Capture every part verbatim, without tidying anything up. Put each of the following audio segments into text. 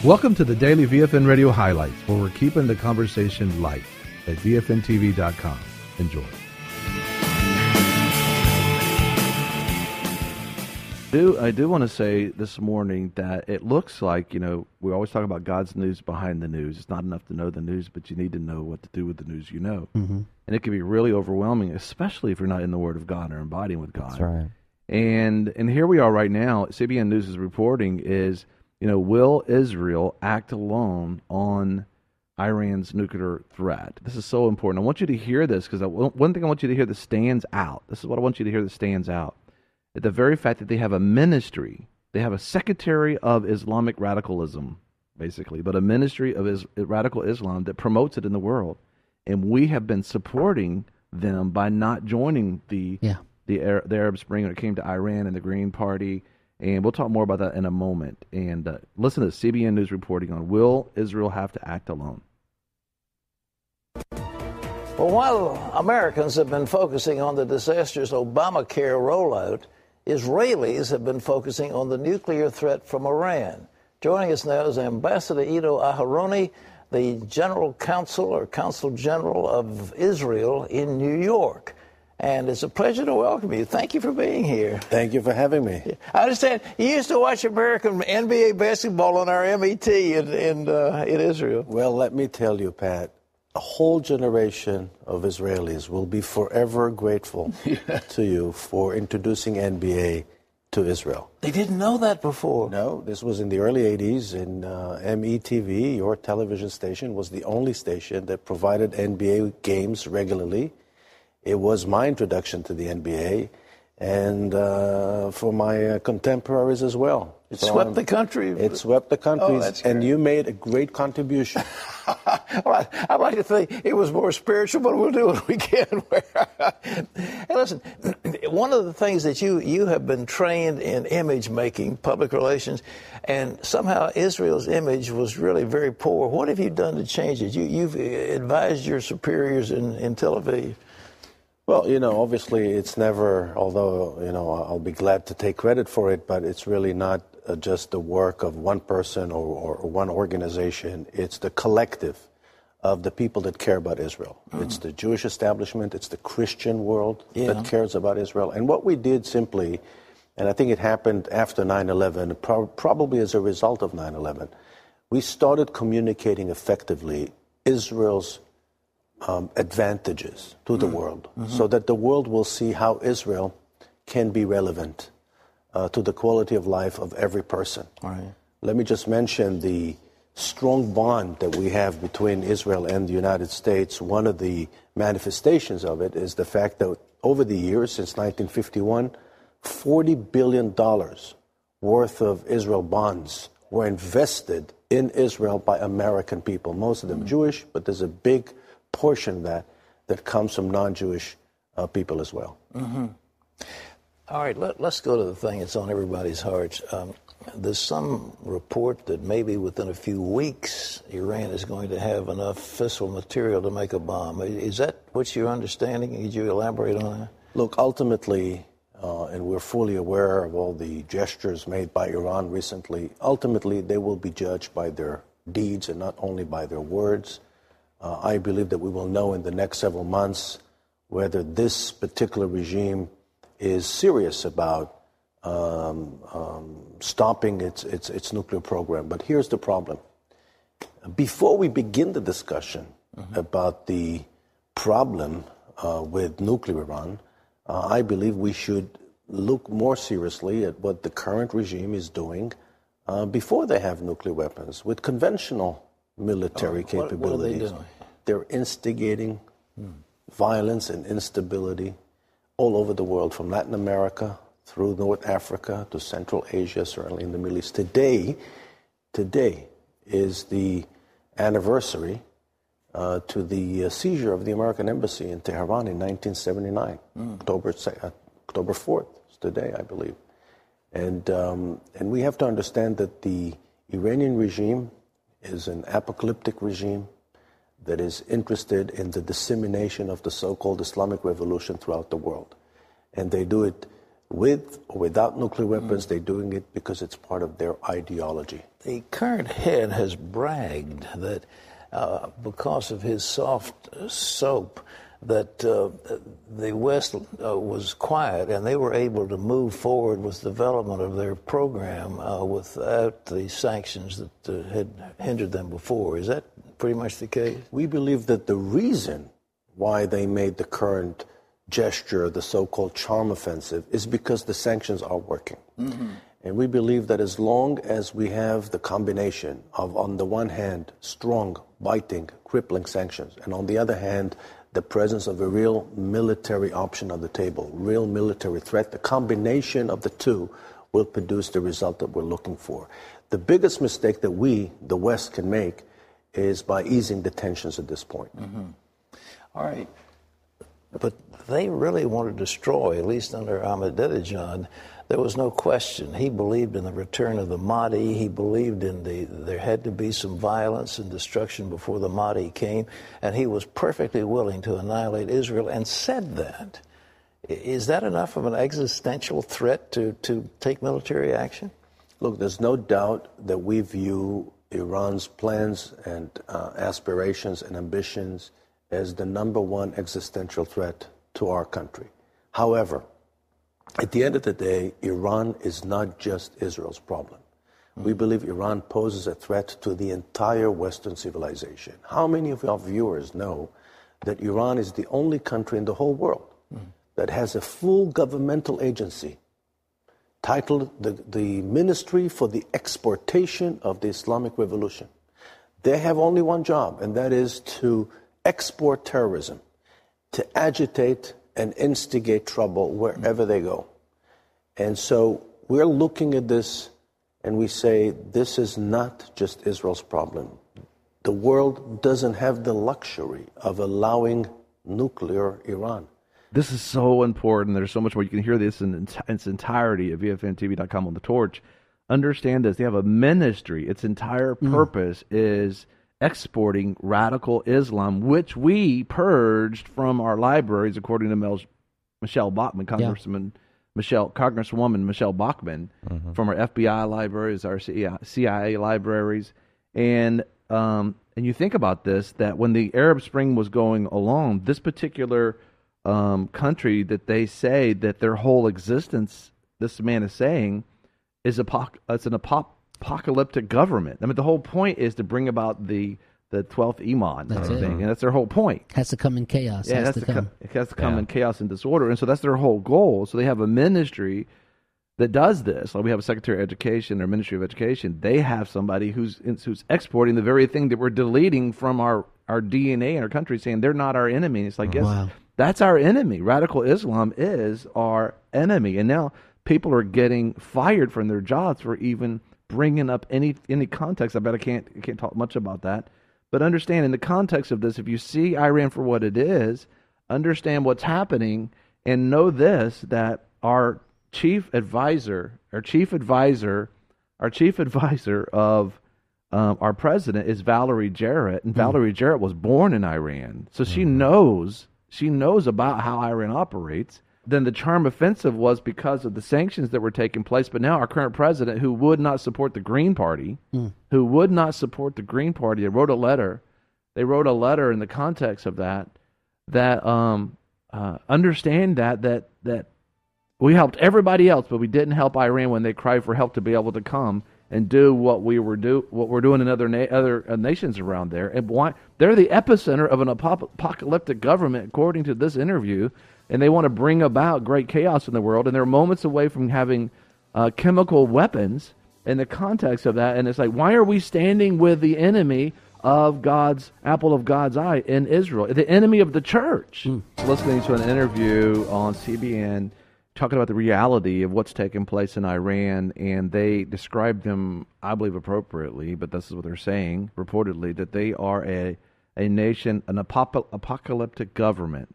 Welcome to the Daily V F N Radio Highlights, where we're keeping the conversation light at V F N T V dot com. Enjoy. I do, I do want to say this morning that it looks like, you know, we always talk about God's news behind the news. It's not enough to know the news, but you need to know what to do with the news you know. Mm-hmm. And it can be really overwhelming, especially if you're not in the Word of God or embodying with God. That's right. And and here we are right now. C B N News is reporting is, you know, will Israel act alone on Iran's nuclear threat? This is so important. I want you to hear this because one thing I want you to hear that stands out. This is what I want you to hear that stands out. The very fact that they have a ministry, they have a secretary of Islamic radicalism, basically, but a ministry of is, radical Islam that promotes it in the world. And we have been supporting them by not joining the yeah. the, Arab, the Arab Spring when it came to Iran and the Green Party. And we'll talk more about that in a moment. And uh, listen to C B N News reporting on, will Israel have to act alone? Well, while Americans have been focusing on the disastrous Obamacare rollout, Israelis have been focusing on the nuclear threat from Iran. Joining us now is Ambassador Ido Aharoni, the General Counsel or Consul General of Israel in New York. And it's a pleasure to welcome you. Thank you for being here. Thank you for having me. I understand you used to watch American N B A basketball on our M E T in, in, uh, in Israel. Well, let me tell you, Pat, a whole generation of Israelis will be forever grateful yeah. to you for introducing N B A to Israel. They didn't know that before. No, this was in the early eighties, and uh, M E T V, your television station, was the only station that provided N B A games regularly. It was my introduction to the N B A, and uh, for my uh, contemporaries as well. It so swept I'm, the country. It swept the country, oh, and you made a great contribution. Well, I like to think it was more spiritual, but we'll do what we can. Hey, listen, one of the things that you, you have been trained in image making, public relations, and somehow Israel's image was really very poor. What have you done to change it? You, you've advised your superiors in, in Tel Aviv. Well, you know, obviously it's never, although, you know, I'll be glad to take credit for it, but it's really not uh, just the work of one person or, or, or one organization. It's the collective of the people that care about Israel. Mm. It's the Jewish establishment, it's the Christian world yeah. that cares about Israel. And what we did simply, and I think it happened after nine eleven, pro- probably as a result of nine eleven, we started communicating effectively Israel's Um, advantages to the mm. world, mm-hmm. so that the world will see how Israel can be relevant uh, to the quality of life of every person. Right. Let me just mention the strong bond that we have between Israel and the United States. One of the manifestations of it is the fact that over the years, since nineteen fifty-one, forty billion dollars worth of Israel bonds were invested in Israel by American people, most of them mm. Jewish, but there's a big portion of that that comes from non-Jewish uh, people as well. Mm-hmm. All right, let, let's go to the thing that's on everybody's hearts. Um, there's some report that maybe within a few weeks, Iran is going to have enough fissile material to make a bomb. Is that what you're understanding? Could you elaborate on that? Look, ultimately, uh, and we're fully aware of all the gestures made by Iran recently, ultimately they will be judged by their deeds and not only by their words. Uh, I believe that we will know in the next several months whether this particular regime is serious about um, um, stopping its, its, its nuclear program. But here's the problem. Before we begin the discussion mm-hmm. about the problem uh, with nuclear Iran, uh, I believe we should look more seriously at what the current regime is doing uh, before they have nuclear weapons with conventional military oh, what, capabilities. What are they doing? They're instigating hmm. violence and instability all over the world, from Latin America through North Africa to Central Asia, certainly in the Middle East. Today, today is the anniversary uh, to the uh, seizure of the American embassy in Tehran in nineteen seventy-nine, mm. October uh, October fourth. It's today, I believe, and um, and we have to understand that the Iranian regime is an apocalyptic regime that is interested in the dissemination of the so-called Islamic revolution throughout the world, and they do it with or without nuclear weapons. They're doing it because it's part of their ideology. The current head has bragged that uh, because of his soft soap, that uh, the West uh, was quiet and they were able to move forward with development of their program uh, without the sanctions that uh, had hindered them before. Is that pretty much the case? We believe that the reason why they made the current gesture, the so-called charm offensive, is because the sanctions are working. Mm-hmm. And we believe that as long as we have the combination of, on the one hand, strong, biting, crippling sanctions, and on the other hand, the presence of a real military option on the table, real military threat, the combination of the two will produce the result that we're looking for. The biggest mistake that we, the West, can make is by easing the tensions at this point. Mm-hmm. All right. But they really want to destroy, at least under Ahmadinejad. There was no question. He believed in the return of the Mahdi. He believed in the there had to be some violence and destruction before the Mahdi came, and he was perfectly willing to annihilate Israel and said that. Is that enough of an existential threat to, to take military action? Look, there's no doubt that we view Iran's plans and uh, aspirations and ambitions as the number one existential threat to our country. However, at the end of the day, Iran is not just Israel's problem. Mm. We believe Iran poses a threat to the entire Western civilization. How many of our viewers know that Iran is the only country in the whole world mm. that has a full governmental agency titled the, the Ministry for the Exportation of the Islamic Revolution? They have only one job, and that is to export terrorism, to agitate and instigate trouble wherever they go. And so we're looking at this and we say, this is not just Israel's problem. The world doesn't have the luxury of allowing nuclear Iran. This is so important. There's so much more. You can hear this in its entirety at V F N T V dot com on the Torch. Understand this. They have a ministry. Its entire purpose mm. is exporting radical Islam, which we purged from our libraries, according to Mel, Michelle Bachmann, Congressman yeah. Michelle, Congresswoman Michelle Bachmann, mm-hmm. from our F B I libraries, our C I A libraries, and um, and you think about this, that when the Arab Spring was going along, this particular um, country that they say that their whole existence, this man is saying, is apoc- it's an apoc- apocalyptic government. I mean, the whole point is to bring about the the twelfth Imam that's thing, it. and that's their whole point. Has to come in chaos. Yeah, has, has to to come. come. It has to come yeah. in chaos and disorder, and so that's their whole goal. So they have a ministry that does this. Like we have a Secretary of Education or Ministry of Education. They have somebody who's who's exporting the very thing that we're deleting from our, our D N A in our country, saying they're not our enemy. It's like, yes, wow. that's our enemy. Radical Islam is our enemy, and now people are getting fired from their jobs for even bringing up any any context. I bet I can't I can't talk much about that, but understand in the context of this, if you see Iran for what it is, understand what's happening, and know this, that our chief advisor, our chief advisor, our chief advisor of um, our president is Valerie Jarrett, and mm. Valerie Jarrett was born in Iran, so mm. she knows she knows about how Iran operates. Then the charm offensive was because of the sanctions that were taking place. But now our current president, who would not support the Green Party, mm. who would not support the Green Party, they wrote a letter. They wrote a letter in the context of that, that um, uh, understand that that that we helped everybody else, but we didn't help Iran when they cried for help to be able to come and do what we were do what we're doing in other na- other uh, nations around there. And why they're the epicenter of an ap- apocalyptic government, according to this interview. And they want to bring about great chaos in the world, and they're moments away from having uh, chemical weapons in the context of that. And it's like, why are we standing with the enemy of God's, apple of God's eye in Israel, the enemy of the church? Mm. Listening to an interview on C B N talking about the reality of what's taking place in Iran, and they described them, I believe appropriately, but this is what they're saying, reportedly, that they are a, a nation, an apop- apocalyptic government.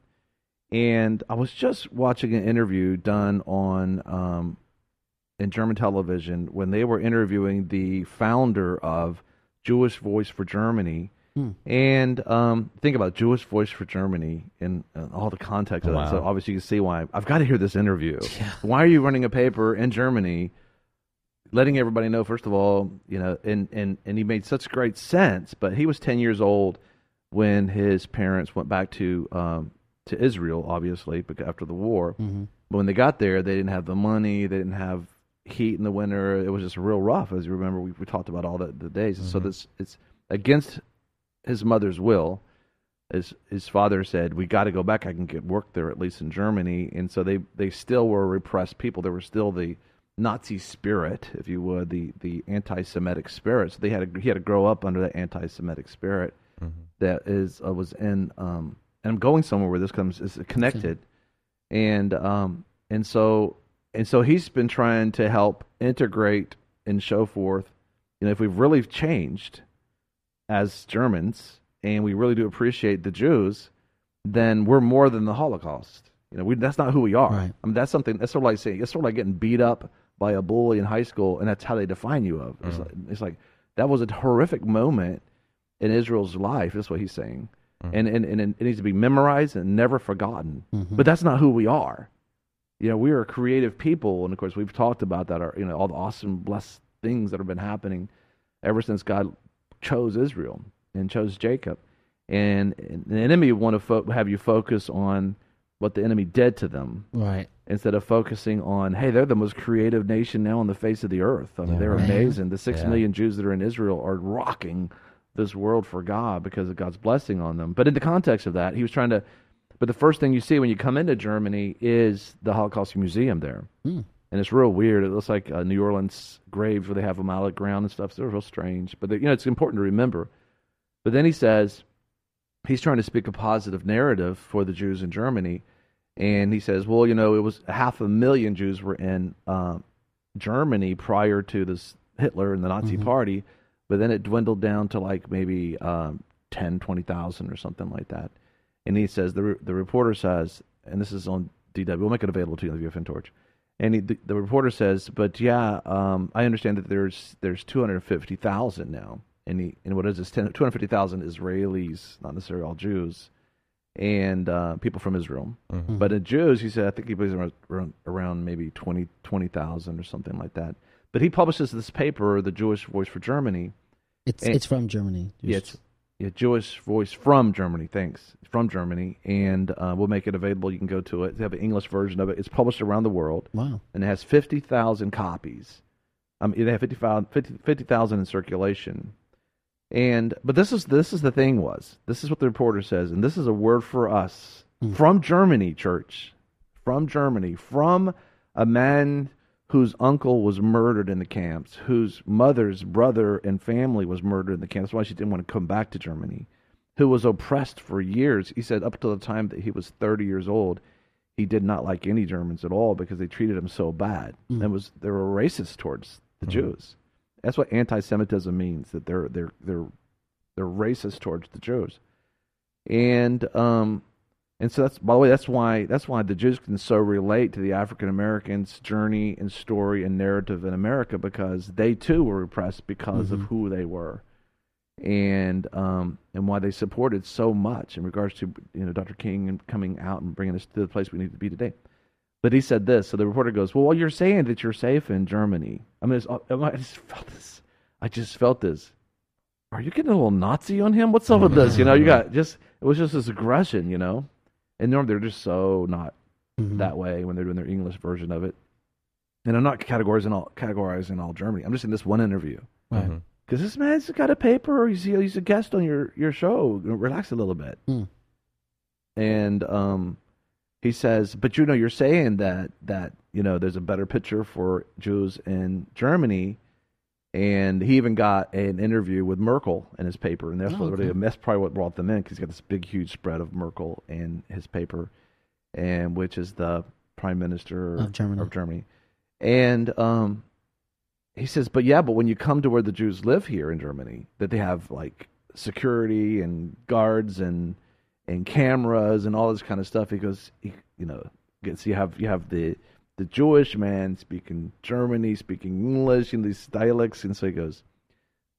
And I was just watching an interview done on um, in German television when they were interviewing the founder of Jewish Voice for Germany, Hmm. And um, think about Jewish Voice for Germany and uh, all the context of Wow. that. So obviously you can see why I've got to hear this interview. Yeah. Why are you running a paper in Germany, letting everybody know, first of all, you know, and, and, and he made such great sense, but he was ten years old when his parents went back to um, to Israel, obviously, because after the war. Mm-hmm. But when they got there, they didn't have the money, they didn't have heat in the winter. It was just real rough, as you remember. We, we talked about all the, the days. Mm-hmm. So this it's against his mother's will. His his father said, "We got to go back. I can get work there, at least in Germany." And so they, they still were repressed people. There was still the Nazi spirit, if you would, the, the anti-Semitic spirit. So they had to, he had to grow up under that anti-Semitic spirit mm-hmm. that is uh, was in. Um, and I'm going somewhere where this comes is connected, okay. and um and so and so he's been trying to help integrate and show forth. You know, if we've really changed as Germans, and we really do appreciate the Jews, then we're more than the Holocaust. You know, we, that's not who we are. Right. I mean, that's something, that's sort of like saying, it's sort of like getting beat up by a bully in high school, and that's how they define you of. Mm. It's, like, it's like, that was a horrific moment in Israel's life, that's what he's saying. Mm. And, and, and it needs to be memorized and never forgotten. Mm-hmm. But that's not who we are. You know, we are creative people, and of course, we've talked about that, our, you know, all the awesome, blessed things that have been happening ever since God chose Israel and chose Jacob. And, and the enemy want to fo- have you focus on what the enemy did to them, right? Instead of focusing on, hey, they're the most creative nation now on the face of the earth. I mean, yeah, they're right. amazing. The six yeah. million Jews that are in Israel are rocking this world for God because of God's blessing on them. But in the context of that, he was trying to. But the first thing you see when you come into Germany is the Holocaust Museum there. Mm. And it's real weird. It looks like uh, New Orleans graves where they have them out of the ground and stuff. So it's real strange. But, they, you know, it's important to remember. But then he says, he's trying to speak a positive narrative for the Jews in Germany. And he says, well, you know, it was half a million Jews were in uh, Germany prior to this Hitler and the Nazi mm-hmm. party. But then it dwindled down to like maybe um, ten, twenty thousand or something like that. And he says, the the reporter says, and this is on D W, we'll make it available to you on the V F N Torch. And he, the, the reporter says, but yeah, um, I understand that there's there's two hundred fifty thousand now. And he, and what is this? two hundred fifty thousand Israelis, not necessarily all Jews, and uh, people from Israel. Mm-hmm. But in Jews, he said, I think he believes around, around, around maybe twenty thousand or something like that. But he publishes this paper, The Jewish Voice for Germany. It's and, it's from Germany. Yeah, it's, yeah, Jewish Voice from Germany, thanks. It's from Germany, and uh, we'll make it available. You can go to it. They have an English version of it. It's published around the world. Wow. And it has fifty thousand copies. Um, they have fifty thousand in circulation. And but this is this is the thing was this is what the reporter says, and this is a word for us mm. from Germany, church, from Germany, from a man whose uncle was murdered in the camps, whose mother's brother and family was murdered in the camps. That's why she didn't want to come back to Germany, who was oppressed for years. He said up to the time that he was thirty years old, he did not like any Germans at all because they treated him so bad mm. and was they were racist towards the mm. Jews. That's what anti-Semitism means, that they're they're they're they're racist towards the Jews, and um, and so that's by the way that's why that's why the Jews can so relate to the African Americans' journey and story and narrative in America, because they too were repressed because mm-hmm. of who they were, and um and why they supported so much in regards to you know Doctor King and coming out and bringing us to the place we need to be today. But he said this, so the reporter goes, well, you're saying that you're safe in Germany. I mean, it's, I just felt this. I just felt this. Are you getting a little Nazi on him? What's up with this? You know, you got just, it was just this aggression, you know? And normally they're just so not mm-hmm. that way when they're doing their English version of it. And I'm not categorizing all, categorizing all Germany. I'm just in this one interview. Because mm-hmm. this man's got a paper, he's, he's a guest on your, your show. Relax a little bit. Mm. And, um... he says, but you know, you're saying that, that, you know, there's a better picture for Jews in Germany. And he even got an interview with Merkel in his paper. And that's, oh, what, okay. that's probably what brought them in, because he's got this big, huge spread of Merkel in his paper, and which is the prime minister of Germany. Of Germany. And um, he says, but yeah, but when you come to where the Jews live here in Germany, that they have like security and guards and and cameras and all this kind of stuff. He goes, he, you know, gets you have you have the the Jewish man speaking Germany, speaking English in these dialects, and so he goes,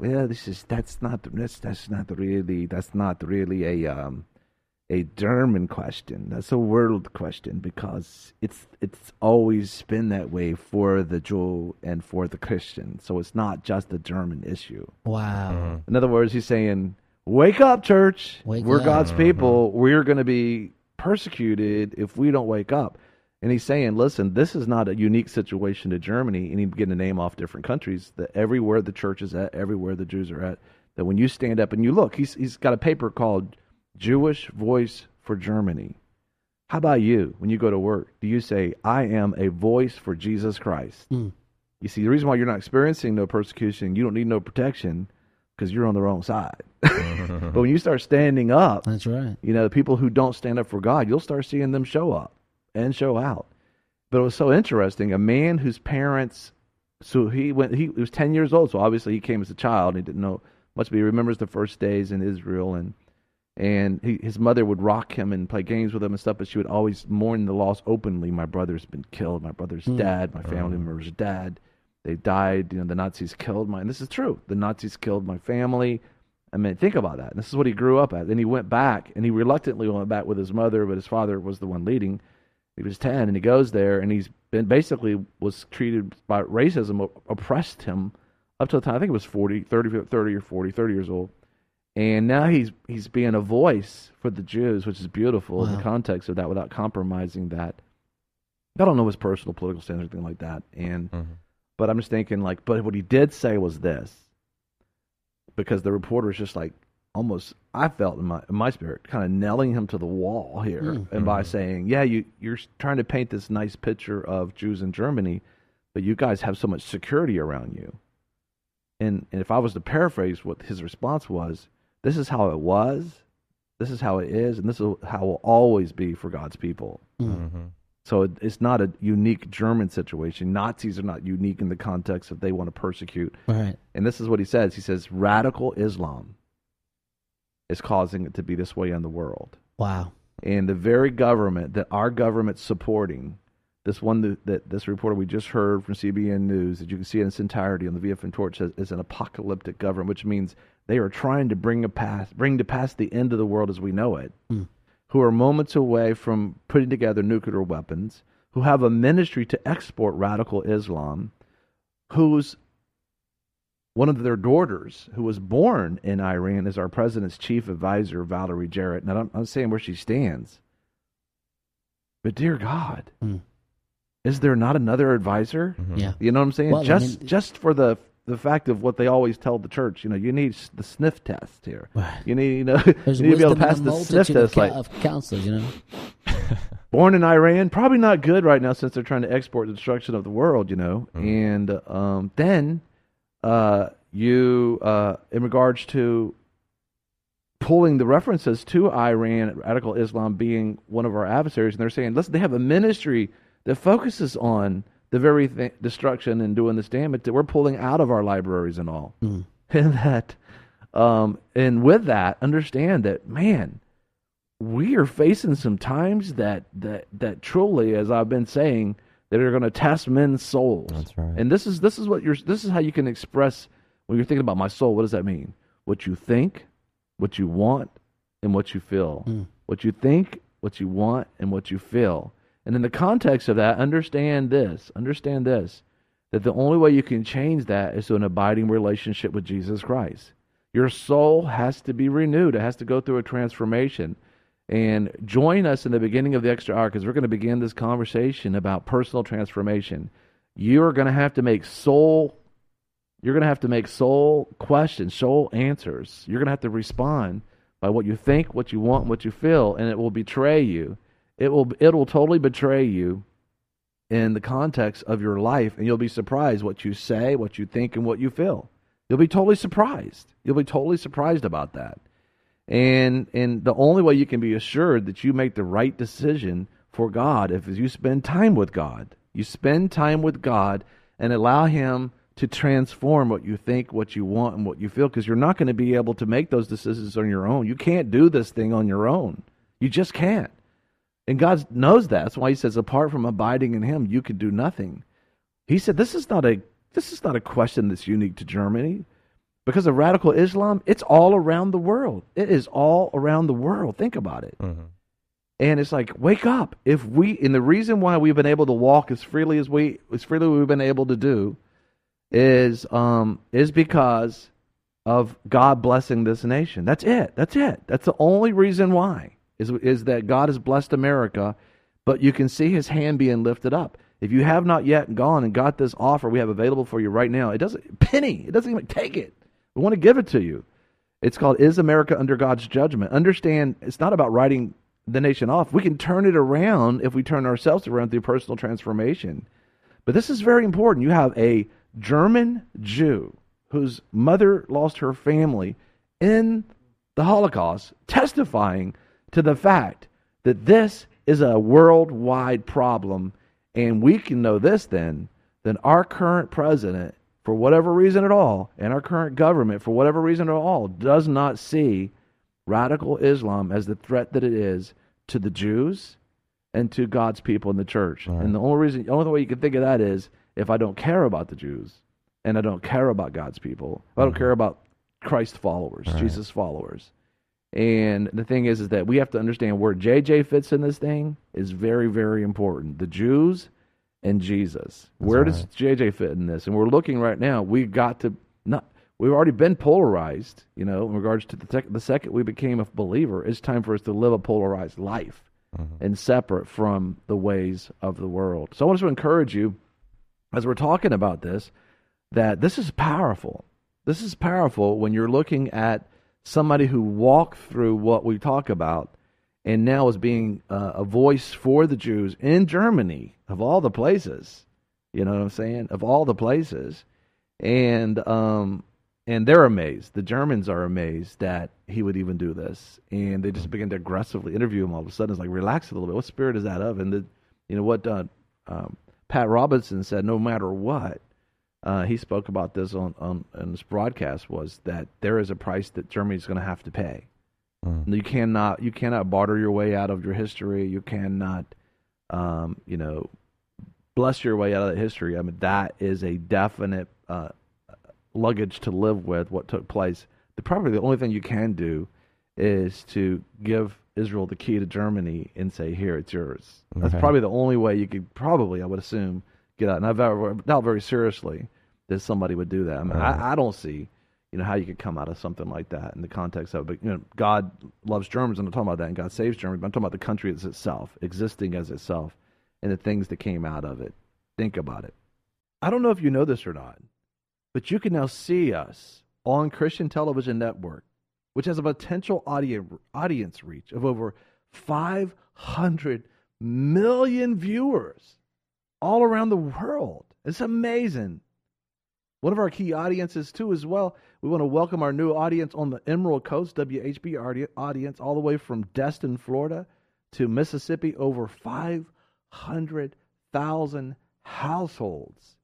well, this is that's not that's that's not really that's not really a um, a German question. That's a world question because it's it's always been that way for the Jew and for the Christian. So it's not just a German issue. Wow. Mm-hmm. In other words, he's saying, "Wake up, church! Wake We're up. God's people. We're going to be persecuted if we don't wake up." And he's saying, listen, this is not a unique situation to Germany, and he's beginning to name off different countries, that everywhere the church is at, everywhere the Jews are at, that when you stand up and you look, he's he's got a paper called Jewish Voice for Germany. How about you, when you go to work? Do you say, I am a voice for Jesus Christ? Mm. You see, the reason why you're not experiencing no persecution, you don't need no protection, because you're on the wrong side. But when you start standing up, That's right. you know, the people who don't stand up for God, you'll start seeing them show up and show out. But it was so interesting. A man whose parents, so he went, he, he was ten years old, so obviously he came as a child. And he didn't know much, but he remembers the first days in Israel, and and he, his mother would rock him and play games with him and stuff, but she would always mourn the loss openly. My brother's been killed. My brother's Mm. dad. My family member's dad. They died. You know, the Nazis killed my. And this is true. The Nazis killed my family. I mean, think about that. This is what he grew up at. Then he went back, and he reluctantly went back with his mother, but his father was the one leading. He was ten, and he goes there, and he's been basically was treated by racism, oppressed him up to the time, I think it was forty, thirty, thirty or forty, thirty years old. And now he's he's being a voice for the Jews, which is beautiful in Wow. the context of that without compromising that. I don't know his personal political stance or anything like that. And Mm-hmm. but I'm just thinking, like, but what he did say was this, because the reporter is just like, almost, I felt in my in my spirit, kind of nailing him to the wall here, Mm-hmm. and by saying, yeah, you, you're trying to paint this nice picture of Jews in Germany, but you guys have so much security around you. And, and if I was to paraphrase what his response was, this is how it was, this is how it is, and this is how it will always be for God's people. Mm-hmm. So it, it's not a unique German situation. Nazis are not unique in the context of they want to persecute. Right. And this is what he says. He says, radical Islam is causing it to be this way in the world. Wow. And the very government that our government's supporting, this one that, that this reporter we just heard from C B N News, that you can see in its entirety on the V F N Torch, says is an apocalyptic government, which means they are trying to bring a past, bring to pass the end of the world as we know it, Mm. who are moments away from putting together nuclear weapons, who have a ministry to export radical Islam, whose one of their daughters, who was born in Iran, is our president's chief advisor, Valerie Jarrett. Now, I'm, I'm saying where she stands. But dear God, Mm. is there not another advisor? Yeah. You know what I'm saying? Well, I just mean- just for the the fact of what they always tell the church, you know, you need s- the sniff test here. Right. You need, you know, There's you need to be able wisdom to pass in a the sniff multitude of, test. ca- Like, of counselors, you know. born in Iran, probably not good right now since they're trying to export the destruction of the world, you know. Mm-hmm. And um, then uh, you, uh, in regards to pulling the references to Iran, radical Islam being one of our adversaries, and they're saying, listen, they have a ministry that focuses on the very th- destruction and doing this damage that we're pulling out of our libraries and all. Mm. And that, um, and with that, understand that, man, we are facing some times that that that truly, as I've been saying, that are going to test men's souls. That's right. And this is this is what you're. This is how you can express when you're thinking about my soul. What does that mean? What you think, what you want, and what you feel. Mm. What you think, what you want, and what you feel. And in the context of that, understand this. Understand this. That the only way you can change that is to an abiding relationship with Jesus Christ. Your soul has to be renewed. It has to go through a transformation. And join us in the beginning of the Extra Hour, because we're going to begin this conversation about personal transformation. You're going to have to make soul, you're going to have to make soul questions, soul answers. You're going to have to respond by what you think, what you want, and what you feel, and it will betray you. It will it will totally betray you in the context of your life, and you'll be surprised what you say, what you think, and what you feel. You'll be totally surprised. You'll be totally surprised about that. And and the only way you can be assured that you make the right decision for God if you spend time with God. You spend time with God and allow Him to transform what you think, what you want, and what you feel, because you're not going to be able to make those decisions on your own. You can't do this thing on your own. You just can't. And God knows that. That's why He says, apart from abiding in Him, you can do nothing. He said, this is not a this is not a question that's unique to Germany. Because of radical Islam, it's all around the world. It is all around the world. Think about it. Mm-hmm. And it's like, wake up. If we, and the reason why we've been able to walk as freely as we, as freely we've been able to do, is um is because of God blessing this nation. That's it. That's it. That's the only reason why is is that God has blessed America. But you can see His hand being lifted up. If you have not yet gone and got this offer we have available for you right now, it doesn't penny. It doesn't even take it. We want to give it to you. It's called "Is America Under God's Judgment?" Understand, it's not about writing the nation off. We can turn it around if we turn ourselves around through personal transformation. But this is very important. You have a German Jew whose mother lost her family in the Holocaust, testifying to the fact that this is a worldwide problem. And we can know this then, then our current president, for whatever reason at all, and our current government, for whatever reason at all, does not see radical Islam as the threat that it is to the Jews and to God's people in the church. Right. And the only reason, the only way you can think of that is if I don't care about the Jews and I don't care about God's people, if I don't mm-hmm. care about Christ followers, right. Jesus followers. And the thing is, is that we have to understand where J J fits in this thing is very, very important. The Jews and Jesus. That's where right. does J J fit in this? And we're looking right now. We've got to not. We've already been polarized, you know, in regards to the tech, the second we became a believer. It's time for us to live a polarized life mm-hmm. and separate from the ways of the world. So I want to encourage you, as we're talking about this, that this is powerful. This is powerful when you're looking at somebody who walked through what we talk about and now is being uh, a voice for the Jews in Germany, of all the places. You know what I'm saying? Of all the places. And um, and they're amazed. The Germans are amazed that he would even do this. And they just begin to aggressively interview him all of a sudden. It's like, relax a little bit. What spirit is that of? And the, you know what uh, um, Pat Robertson said, no matter what, Uh, he spoke about this on, on, on this broadcast, was that there is a price that Germany's going to have to pay. Mm. You cannot you cannot barter your way out of your history. You cannot, um, you know, bless your way out of that history. I mean, that is a definite uh, luggage to live with. What took place. The probably the only thing you can do is to give Israel the key to Germany and say, "Here, it's yours." Okay. That's probably the only way you could probably, I would assume, get out. And I've doubt very seriously that somebody would do that. I mean, right. I, I don't see, you know, how you could come out of something like that in the context of it. But, you know, God loves Germans, and I'm talking about that, and God saves Germans, but I'm talking about the country as itself, existing as itself, and the things that came out of it. Think about it. I don't know if you know this or not, but you can now see us on Christian Television Network, which has a potential audience audience reach of over five hundred million viewers all around the world. It's amazing. One of our key audiences, too, as well, we want to welcome our new audience on the Emerald Coast, W H B audience, all the way from Destin, Florida, to Mississippi, over five hundred thousand households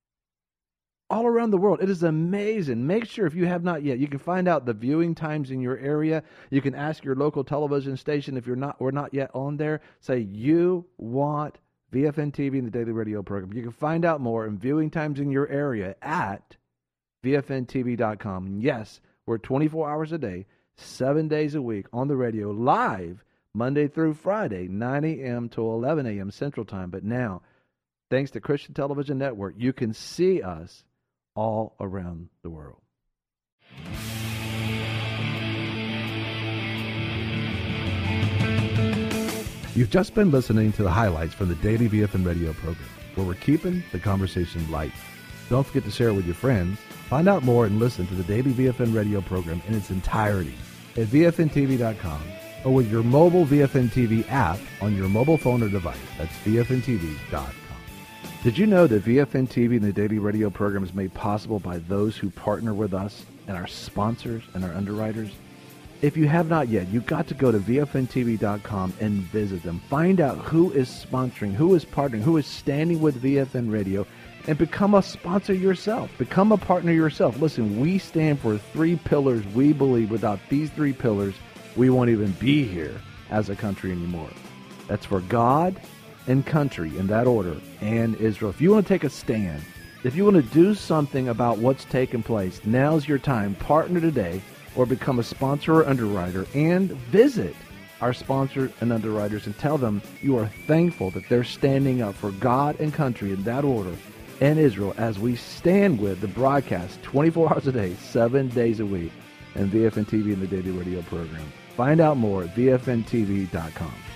all around the world. It is amazing. Make sure, if you have not yet, you can find out the viewing times in your area. You can ask your local television station if you're not or not yet on there. Say you want V F N T V and the Daily Radio program. You can find out more and viewing times in your area at V F N T V dot com. Yes, we're twenty-four hours a day, seven days a week on the radio, live Monday through Friday, nine a.m. to eleven a.m. Central Time. But now, thanks to Christian Television Network, you can see us all around the world. You've just been listening to the highlights from the Daily V F N Radio program, where we're keeping the conversation light. Don't forget to share it with your friends. Find out more and listen to the Daily V F N Radio program in its entirety at V F N T V dot com or with your mobile V F N T V app on your mobile phone or device. That's V F N T V dot com. Did you know that V F N T V and the Daily Radio program is made possible by those who partner with us and our sponsors and our underwriters? If you have not yet, you've got to go to V F N T V dot com and visit them. Find out who is sponsoring, who is partnering, who is standing with V F N Radio, and become a sponsor yourself. Become a partner yourself. Listen, we stand for three pillars. We believe without these three pillars, we won't even be here as a country anymore. That's for God and country, in that order, and Israel. If you want to take a stand If you want to do something about what's taking place, now's your time. Partner today or become a sponsor or underwriter and visit our sponsors and underwriters and tell them you are thankful that they're standing up for God and country in that order and Israel as we stand with the broadcast twenty-four hours a day, seven days a week, and V F N T V and the Daily Radio program. Find out more at V F N T V dot com.